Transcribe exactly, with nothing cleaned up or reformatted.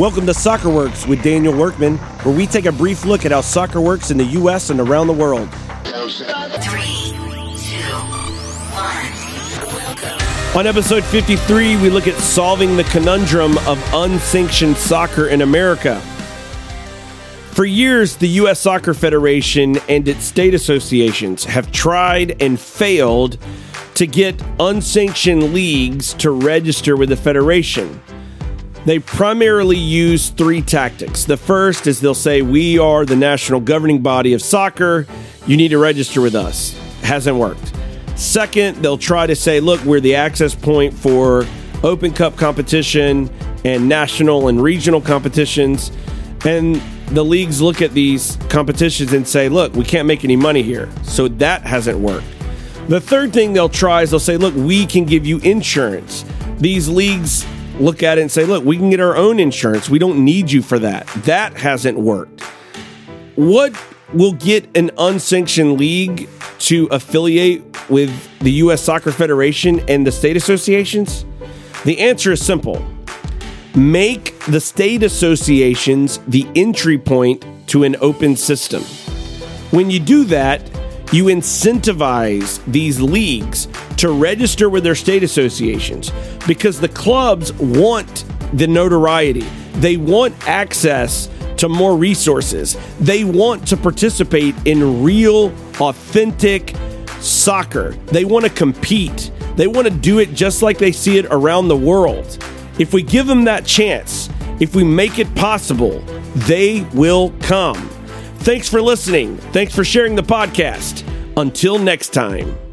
Welcome to Soccer Works with Daniel Workman, where we take a brief look at how soccer works in the U S and around the world. Three, two, one. On episode fifty-three, we look at solving the conundrum of unsanctioned soccer in America. For years, the U S Soccer Federation and its state associations have tried and failed to get unsanctioned leagues to register with the Federation. They primarily use three tactics. The first is they'll say, we are the national governing body of soccer. You need to register with us. Hasn't worked. Second, they'll try to say, look, we're the access point for Open Cup competition and national and regional competitions. And the leagues look at these competitions and say, look, we can't make any money here. So that hasn't worked. The third thing they'll try is they'll say, look, we can give you insurance. These leagues look at it and say, look, we can get our own insurance. We don't need you for that. That hasn't worked. What will get an unsanctioned league to affiliate with the U S Soccer Federation and the state associations? The answer is simple. Make the state associations the entry point to an open system. When you do that, you incentivize these leagues to register with their state associations because the clubs want the notoriety. They want access to more resources. They want to participate in real, authentic soccer. They want to compete. They want to do it just like they see it around the world. If we give them that chance, if we make it possible, they will come. Thanks for listening. Thanks for sharing the podcast. Until next time.